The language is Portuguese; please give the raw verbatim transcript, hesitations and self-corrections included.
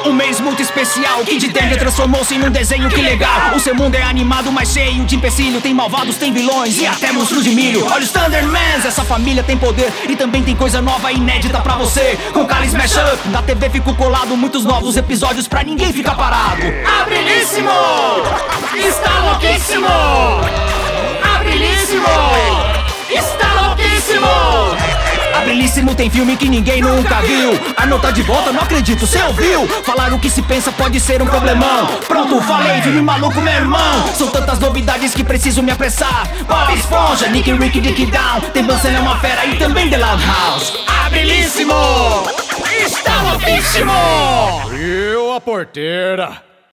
Um mês muito especial, Kid Danger transformou-se num desenho, que legal. O seu mundo é animado, mas cheio de empecilho. Tem malvados, tem vilões e até monstros de milho. Olha os Thundermans, essa família tem poder e também tem coisa nova e inédita pra você. Com Kali Smash Up, na T V fico colado, muitos novos episódios pra ninguém ficar parado. Abrilíssimo! Está louquíssimo! Abrilíssimo! Está louquíssimo! Abrilíssimo tem filme que ninguém nunca viu. Arnold tá de volta, não acredito, cê ouviu? Falar o que se pensa pode ser um problemão. Pronto, falei, filme maluco, meu irmão. São tantas novidades que preciso me apressar. Bob Esponja, Nick, Rick, Dick Down. Tem Bansan, é uma fera e também The Loud House. Abrilíssimo! Está louquíssimo! Viu a porteira?